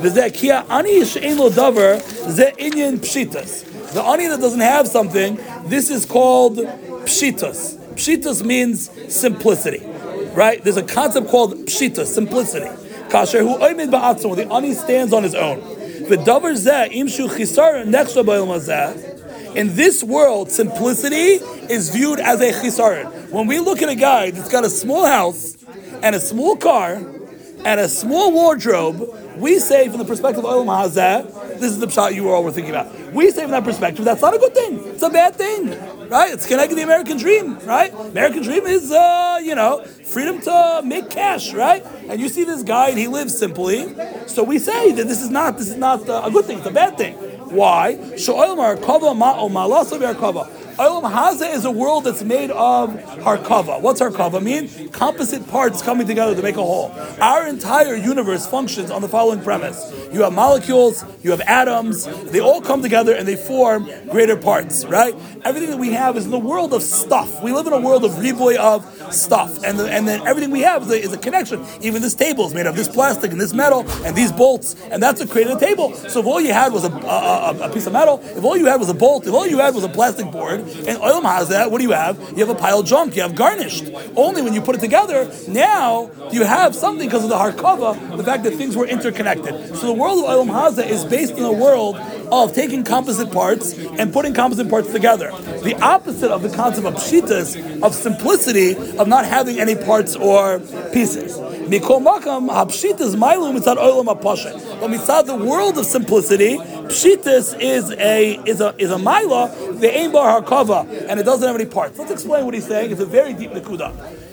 The ani that doesn't have something, this is called pshitas. Pshitas means simplicity, right? There's a concept called pshitas, simplicity. Kasher hu oimid ba'atzmo, the ani stands on his own. V'davar zeh imshu chisar nechsha b'olam hazeh. In this world, simplicity is viewed as a chisaron. When we look at a guy that's got a small house and a small car and a small wardrobe, we say from the perspective of Olam Hazeh, this is the pshat you all were thinking about. We say from that perspective, that's not a good thing. It's a bad thing, right? It's connected to the American dream, right? American dream is, freedom to make cash, right? And you see this guy and he lives simply. So we say that this is not a good thing. It's a bad thing. Why? Olam Hazeh is a world that's made of harkava. What's harkava mean? Composite parts coming together to make a whole. Our entire universe functions on the following premise. You have molecules, you have atoms, they all come together and they form greater parts, right? Everything that we have is in the world of stuff. We live in a world of riboy of stuff. And then everything we have is a connection. Even this table is made of this plastic and this metal and these bolts, and that's what created a table. So if all you had was a piece of metal, if all you had was a bolt, if all you had was a plastic board, and Olam Hazeh, what do you have? You have a pile of junk, you have garnished. Only when you put it together, now you have something because of the harkava, the fact that things were interconnected. So the world of Olam Hazeh is based in a world of taking composite parts and putting composite parts together. The opposite of the concept of pshitas, of simplicity, of not having any parts or pieces. Mikol makam, hapshitas mailu mitzad olam hapashet. But mitzad the world of simplicity, pshitas is a maila, the aim bar harkava, and it doesn't have any parts. Let's explain what he's saying. It's a very deep nekuda.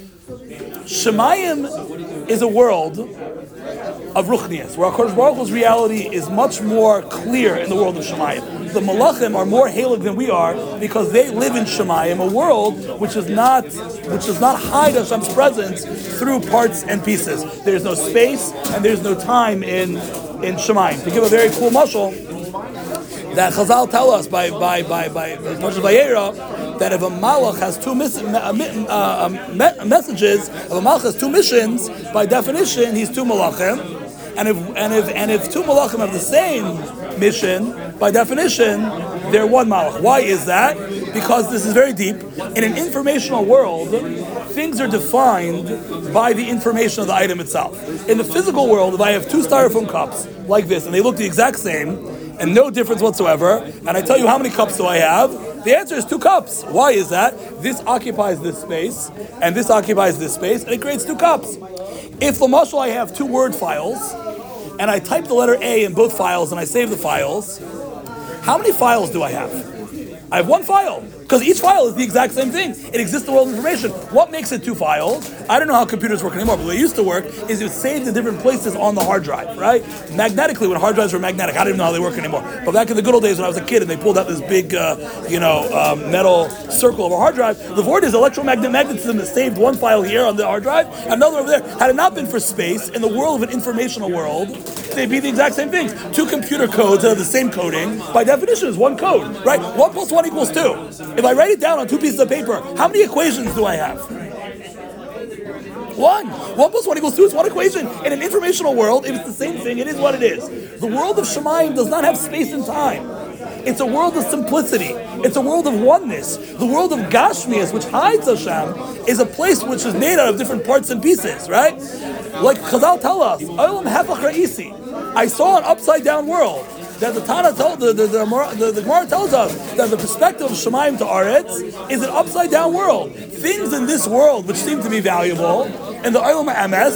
Shemayim is a world of ruchnias, where HaKadosh Baruch Hu's reality is much more clear in the world of Shemayim. The Malachim are more halig than we are because they live in Shemayim, a world which does not hide Hashem's presence through parts and pieces. There's no space and there's no time in Shemayim. To give a very cool mashal, that Chazal tell us by Parshas Vayera, that if a malach has two messages, if a malach has two missions, by definition he's two malachim, and if two malachim have the same mission, by definition they're one malach. Why is that? Because this is very deep. In an informational world, things are defined by the information of the item itself. In the physical world, if I have two styrofoam cups like this and they look the exact same and no difference whatsoever, and I tell you how many cups do I have, the answer is 2 cups. Why is that? This occupies this space, and this occupies this space, and it creates 2 cups. If l'mashal I have 2 Word files, and I type the letter A in both files, and I save the files, how many files do I have? I have 1 file, because each file is the exact same thing. It exists in the world of information. What makes it 2 files? I don't know how computers work anymore, but the way it used to work is it was saved in different places on the hard drive, right? Magnetically, when hard drives were magnetic, I don't even know how they work anymore. But back in the good old days when I was a kid and they pulled out this big, metal circle of a hard drive, the word is electromagnetism that saved 1 file here on the hard drive, another over there. Had it not been for space, in the world of an informational world, they'd be the exact same things. 2 computer codes that have the same coding, by definition, is 1 code, right? 1 plus 1 equals 2. If I write it down on 2 pieces of paper, how many equations do I have? 1. 1 plus 1 equals 2 is 1 equation. In an informational world, if it's the same thing, it is what it is. The world of Shemayim does not have space and time. It's a world of simplicity. It's a world of oneness. The world of Gashmias, which hides Hashem, is a place which is made out of different parts and pieces, right? Like Chazal tell us, Olam Hafach Ra'isi. I saw an upside down world. That the Tana told the Gemara tells us that the perspective of Shemayim to Aretz is an upside down world. Things in this world which seem to be valuable in the Olam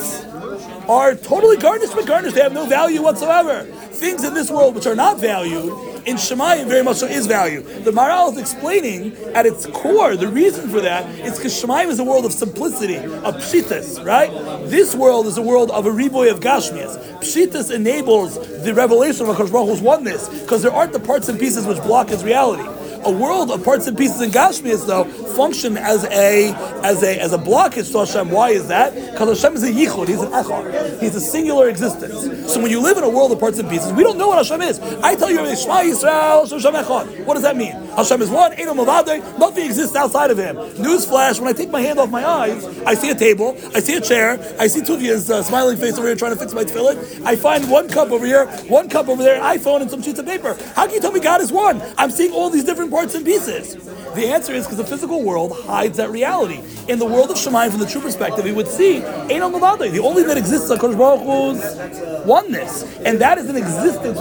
HaEmes are totally garnished. They have no value whatsoever. Things in this world which are not valued in Shemayim very much so is value. The Maharal is explaining at its core the reason for that is because Shemayim is a world of simplicity, of pshitas, right? This world is a world of a riboy of gashmias. Pshitas enables the revelation of HaKadosh Baruch Hu's oneness because there aren't the parts and pieces which block his reality. A world of parts and pieces in Gashmias, though, function as a blockage to Hashem. Why is that? Because Hashem is a yichud, he's an echad. He's a singular existence. So when you live in a world of parts and pieces, we don't know what Hashem is. I tell you, Shema Yisrael, Hashem echad. What does that mean? Hashem is one, Eino Mavadeh, nothing exists outside of him. Newsflash, when I take my hand off my eyes, I see a table, I see a chair, I see Tuvia's smiling face over here trying to fix my tefillin. I find 1 cup over here, 1 cup over there, an iPhone, and some sheets of paper. How can you tell me God is one? I'm seeing all these different parts and pieces. The answer is because the physical world hides that reality. In the world of Shemayim, from the true perspective, he would see Eino Mavadeh. The only thing that exists is HaKadosh Baruch Hu's oneness, and that is an existence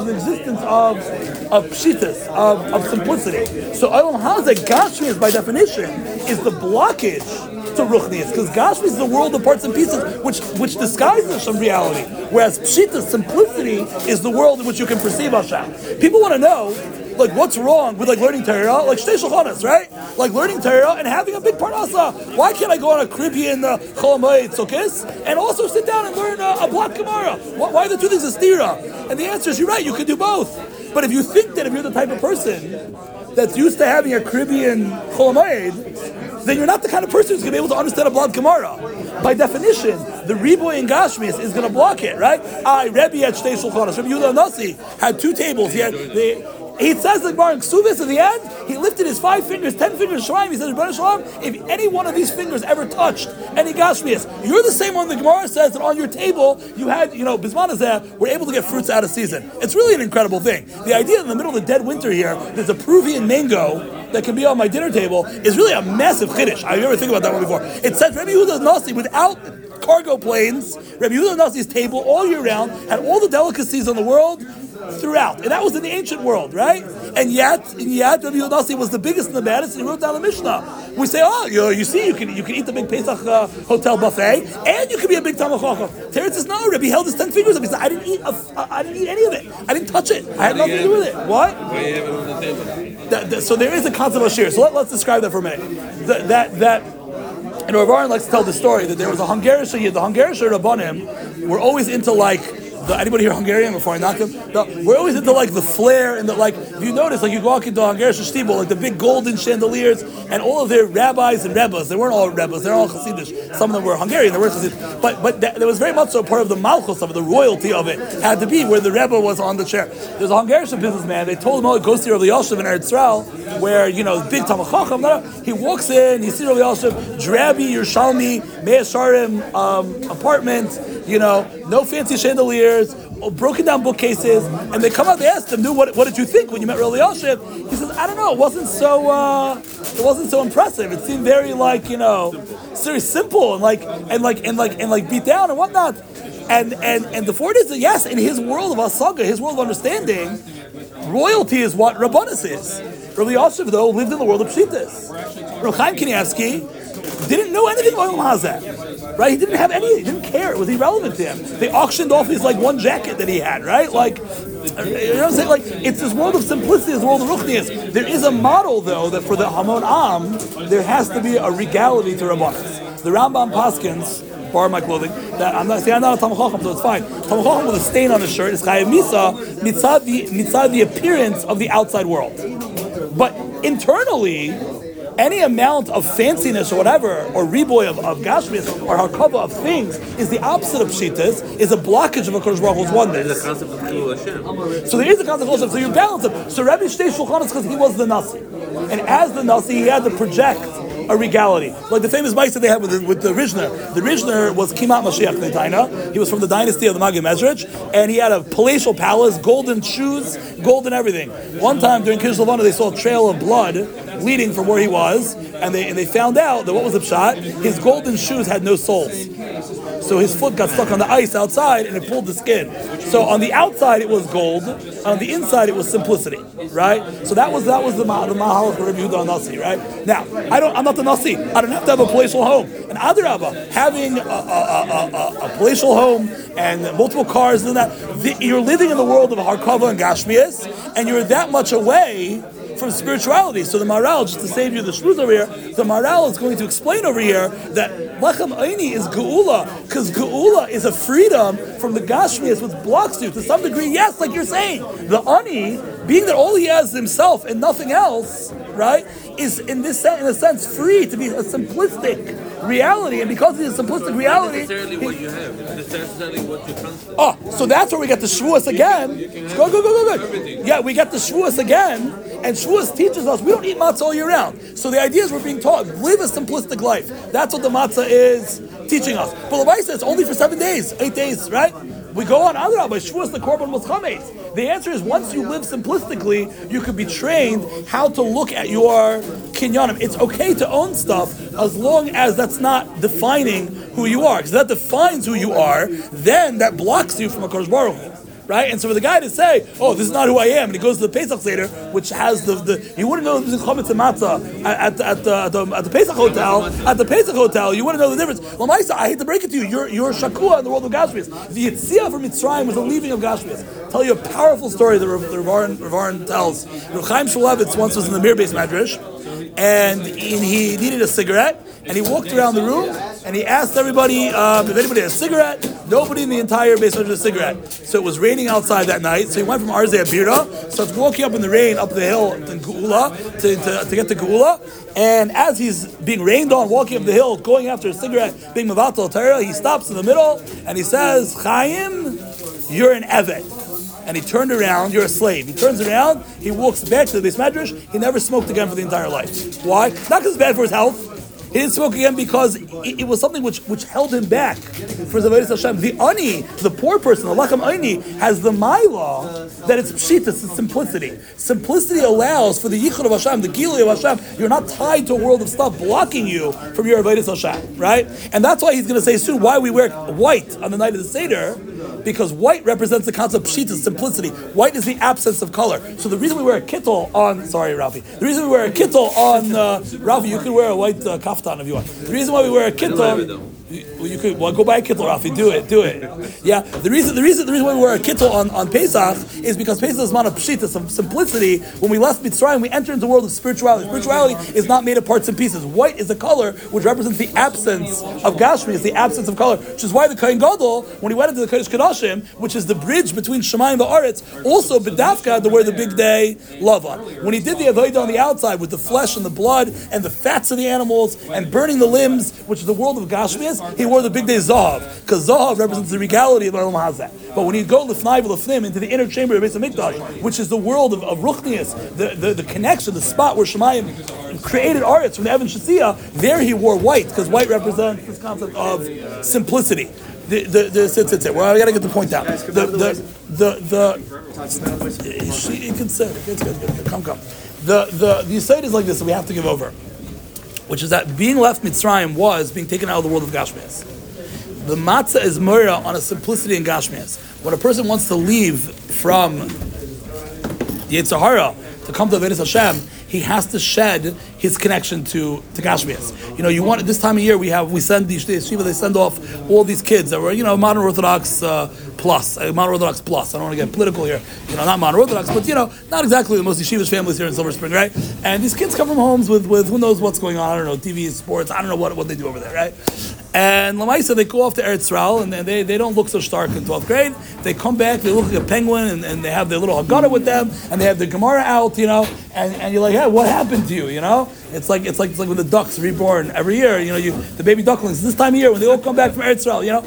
of pshitas, of simplicity. So Olam Hazeh, Gashmias by definition is the blockage to Ruchnias, because Gashmias is the world of parts and pieces which disguises some reality, whereas pshitas, simplicity, is the world in which you can perceive Hashem. People want to know, like, what's wrong with learning Torah, like Shtei Shulchanos, right? Like learning Torah and having a big parnasa. Why can't I go on a Caribbean Chol Hamoed Sukkos and also sit down and learn a block Gemara? Why are the 2 things a stira? And the answer is, you're right, you can do both. But if you think that if you're the type of person that's used to having a Caribbean Chol Hamoed, then you're not the kind of person who's going to be able to understand a blood Gemara. By definition, the Riboy in Gashmis is going to block it, right? Rebbe had Shtei Shulchanos. Rebbe Yehuda Nasi had 2 tables. He says the Gemara in Ksubis at the end, he lifted his 5 fingers, 10 fingers, Shemaim. He says, Rebbeinu Shalom, if any one of these fingers ever touched any Gashmias, you're the same one the Gemara says that on your table you had, Bisman is there, we're able to get fruits out of season. It's really an incredible thing. The idea in the middle of the dead winter here, there's a Peruvian mango that can be on my dinner table is really a massive chiddush. I never think about that one before. It says Rebbe Yehuda Nasi without cargo planes, Rebbe Yehuda Nasi's table all year round had all the delicacies in the world throughout, and that was in the ancient world, right? And yet Rebbe Yehuda Nasi was the biggest and the baddest, and he wrote down the Mishnah. We say, you see, you can eat the big Pesach hotel buffet, and you can be a big Talmid Chacham. Teretz says, no, Rebbe held his 10 fingers up. He said, I didn't eat any of it. I didn't touch it. I had nothing to do with it. What? Why you have it on the table? So there is a concept of shir. So let's describe that for a minute. And Rav Aron likes to tell the story that there was a Hungarian Shahid. The Hungarian Rabbanim were always into anybody here Hungarian before I knock them? No, we're always into the flair and if you notice, you walk into a Hungarian shtibel, the big golden chandeliers, and all of their rabbis and rebbas, they weren't all rebbas, they're all Hasidish. Some of them were Hungarian, they weren't Hasidish. But there was very much so part of the malchus of it, the royalty of it, had to be where the rebbe was on the chair. There's a Hungarian businessman, they told him, go see Rav Yashiv in Eretz Yisrael, where, big Talmid Chacham, he walks in, he sees Rav Yashiv, drabby, Yerushalmi, Mea Sharim apartment, no fancy chandeliers, broken down bookcases, and they come out. They asked him, "What did you think when you met Rav Yashiv?" He says, "I don't know. It wasn't so impressive. It seemed very very simple and beat down and whatnot." And the point is that yes, in his world of Asaga, his world of understanding, royalty is what Rabbanis is. Rav Yashiv though lived in the world of Pshitas. Rav Chaim Kanievsky didn't know anything about Olam Hazeh, right? He didn't have any. He didn't care. It was irrelevant to him. They auctioned off his one jacket that he had, right? You know what I'm saying? It's this world of simplicity, this world of ruchnius. There is a model though that for the Hamon Am, there has to be a regality to Rabbanis. The Rambam Paskins, borrow my clothing, that I'm not a Talmid Chacham, so it's fine. Talmid Chacham with a stain on his shirt is chayav misa mitzad the appearance of the outside world, but internally, any amount of fanciness or whatever, or riboy of gashmis, or harkava of things, is the opposite of pshitas, is a blockage of HaKadosh Baruch Hu's oneness. There's a concept of Chilul Hashem. So there is a concept of Hashem, so you balance it. So Rebbe Shtei Shulchanos, because he was the Nasi. And as the Nasi, he had to project a regality. Like the famous mice that they had with the Rishner. The Rishner was Kimat Mashiach Netaina. He was from the dynasty of the Maggid Mezrich, and he had a palatial palace, golden shoes, golden everything. One time during Kiddush Levana, they saw a trail of blood leading from where he was, and they found out that what was the pshat? His golden shoes had no soles. So his foot got stuck on the ice outside, and it pulled the skin. So on the outside it was gold, and on the inside it was simplicity, right? So that was the mahal for Rebbe Yehuda Nasi, right? Now I'm not the Nasi. I don't have to have a palatial home. And Adarabba, having a palatial home and multiple cars and that, you're living in the world of Harkava and Gashmias, and you're that much away from spirituality. So the Maral, just to save you the shmuz over here, the Maral is going to explain over here that Lechem Aini is Geula, because Geula is a freedom from the Gashmias, which blocks you to some degree. Yes, like you're saying, the Ani, being that all he has is himself and nothing else, right, is in a sense free to be a simplistic reality, and because it's a simplistic reality, It's not necessarily what you have. It's necessarily what you translate. so that's where we get the Shavuos again. Go. Yeah, we get the Shavuos again, and Shavuos teaches us we don't eat matzah all year round. So the idea is we're being taught, live a simplistic life. That's what the matzah is teaching us. But the Bible says it's only for 7 days, 8 days, right? We go on, Adrabah, Shavuos the Korban was Chametz. The answer is once you live simplistically, you could be trained how to look at your kinyanim. It's okay to own stuff as long as that's not defining who you are. Because that defines who you are, then that blocks you from HaKadosh Baruch Hu. Right? And so for the guy to say, this is not who I am, and he goes to the Pesach Seder, which has you wouldn't know there's chametz and matzah at the Pesach hotel. At the Pesach hotel, you wouldn't know the difference. Lamaisa, I hate to break it to you, you're shakua in the world of Gashmias. The Yetziah from Mitzrayim was the leaving of Gashmias. I'll tell you a powerful story that Rav Aron tells. Rav Chaim Shmulevitz once was in the Mir Beis Medrash, and he needed a cigarette, and he walked around the room, and he asked everybody if anybody had a cigarette. Nobody in the entire base smoked a cigarette. So it was raining outside that night. So he went from Arzei Abira, starts walking up in the rain up the hill to Geula, to get to Geula. And as he's being rained on, walking up the hill, going after a cigarette, being Mavatal Torah, he stops in the middle and he says, Chaim, you're an Evet. And he turned around, you're a slave. He turns around, he walks back to the Beis Medrash, he never smoked again for the entire life. Why? Not because it's bad for his health. He didn't smoke again because it was something which held him back for Zavaris Hashem. The ani, the poor person, the lachem ani, has the maila that it's pshita, it's simplicity. Simplicity allows for the yichud of Hashem, the gilui of Hashem. You're not tied to a world of stuff blocking you from your Avodas Hashem, right? And that's why he's going to say soon why we wear white on the night of the Seder, because white represents the concept of pshita, simplicity. White is the absence of color. So the reason we wear a kittel on, sorry, Rafi. The reason we wear a kittel on, Rafi, you could wear a white kaftan if you want. The reason why we wear a kittel, you could go buy a kittel, Rafi. Do it. Yeah. The reason why we wear a kittel on Pesach is because Pesach is not a pshita, some simplicity. When we left Mitzrayim, we entered into the world of spirituality. Spirituality is not made of parts and pieces. White is a color which represents the absence of Gashmi, it's the absence of color, which is why the Kohen Gadol, when he went into the Kodesh Kodashim, which is the bridge between Shemayim and the Aretz, also B'dafka had to wear the big day Lavan. When he did the Avodah on the outside with the flesh and the blood and the fats of the animals and burning the limbs, which is the world of Gashmias, he wore the big day Zahav, because Zahav represents the regality of Olam Hazeh. But when you go Lifnai V'Lifnim into the inner chamber of Beis HaMikdash, which is the world of Ruchnias, the connection, the spot where Shemayim created Aretz from the Evan Shasiya, there he wore white, because white represents this concept of simplicity. Sit. Well, I gotta get the point out. You can say it. It's good. Come. The side is like this that we have to give over, which is that being left Mitzrayim was being taken out of the world of Gashmias. The matzah is murah on a simplicity in Gashmias. When a person wants to leave from Yetzer Hara to come to Avodas Hashem, he has to shed his connection to Gashmias. You want this time of year we send the yeshiva, they send off all these kids that were modern Orthodox plus. I don't want to get political here. Not modern Orthodox, but not exactly the most yeshivish families here in Silver Spring, right? And these kids come from homes with who knows what's going on. I don't know, TV, sports. I don't know what they do over there, right? And Lamaisa, they go off to Eretz Yisrael, and they don't look so stark in 12th grade. They come back, they look like a penguin, and they have their little Haggadah with them, and they have their Gemara out, and you're like, hey, what happened to you, It's like when the ducks reborn every year, the baby ducklings, this time of year, when they all come back from Eretz Yisrael,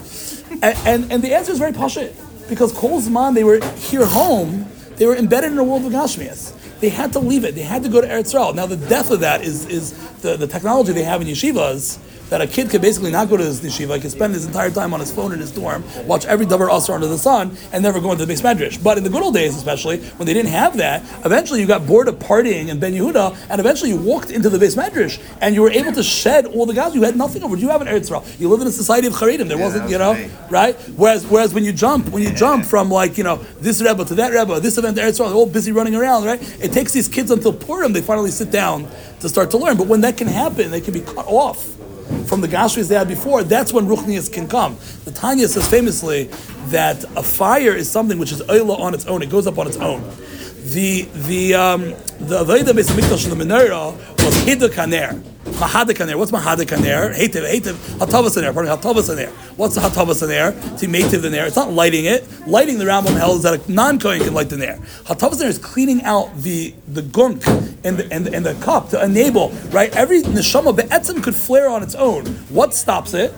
And the answer is very pashut, because Kol Zman, they were here home, they were embedded in a world of Gashmias. They had to leave it. They had to go to Eretz Yisrael. Now the death of that is the technology they have in yeshivas, that a kid could basically not go to his yeshiva, he could spend his entire time on his phone in his dorm, watch every davar asar under the sun, and never go into the Beis Medrash. But in the good old days, especially, when they didn't have that, eventually you got bored of partying in Ben Yehuda, and eventually you walked into the Beis Medrash, and you were able to shed all the guys. You had nothing over. You have an Eretz Yisrael. You live in a society of Charedim. There wasn't, right? Whereas when you jump from this Rebbe to that Rebbe, this event to Eretz Yisrael, they're all busy running around, right? It takes these kids until Purim, they finally sit down to start to learn. But when that can happen, they can be cut off from the Gashmis they had before. That's when Ruchnias can come. The Tanya says famously that a fire is something which is Oila on its own. It goes up on its own. The Avodah Beis HaMikdash in the menorah was Hiduk Haner. Mahadek Haner. What's Mahadek Haner? Heitev. Hatavas Haner. Hatavas Haner. What's the Hatavas Haner? To Meitiv the Ner. It's not lighting it. Lighting, the Rambam held, is that a non-Kohen can light the Ner. Hatavas Haner is cleaning out the gunk and the cup to enable, right? Every neshama be'etzim could flare on its own. What stops it?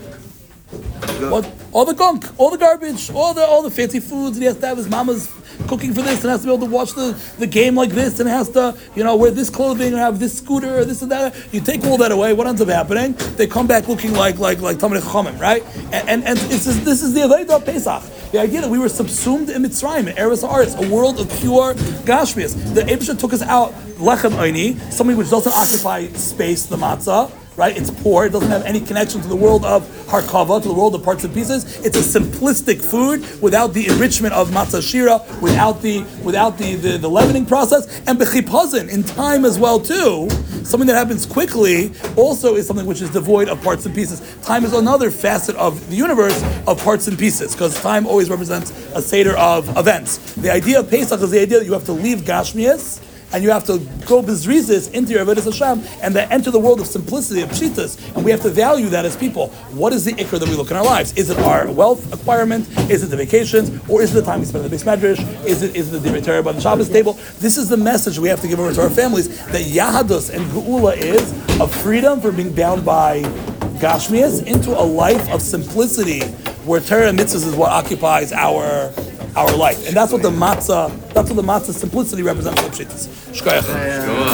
What? All the gunk, all the garbage, all the fancy foods. And he has to have his mama's cooking for this, and has to be able to watch the game like this, and has to wear this clothing or have this scooter or this and that. You take all that away, what ends up happening? They come back looking like Talmidei Chachamim, right? And this is the Avodah of Pesach. The idea that we were subsumed in Mitzrayim, in Eretz Haaretz, a world of pure Gashmias. The Eibusha took us out lechem oini, something which doesn't occupy space, the matzah. Right? It's poor. It doesn't have any connection to the world of harkava, to the world of parts and pieces. It's a simplistic food without the enrichment of matzah shira, without the leavening process, and bechipazin in time as well too. Something that happens quickly also is something which is devoid of parts and pieces. Time is another facet of the universe of parts and pieces, because time always represents a seder of events. The idea of Pesach is the idea that you have to leave Gashmias and you have to go bezrizis into your avodas Hashem, and then enter the world of simplicity, of pshitas, and we have to value that as people. What is the ikr that we look in our lives? Is it our wealth acquirement? Is it the vacations? Or is it the time we spend in the base medrash? Is it the divrei Torah by the Shabbos table? This is the message we have to give over to our families, that Yahadus and Geula is a freedom from being bound by Gashmias into a life of simplicity, where Torah and mitzvahs is what occupies our life. And that's what the matzah simplicity represents for the pshitas. Shkoyach.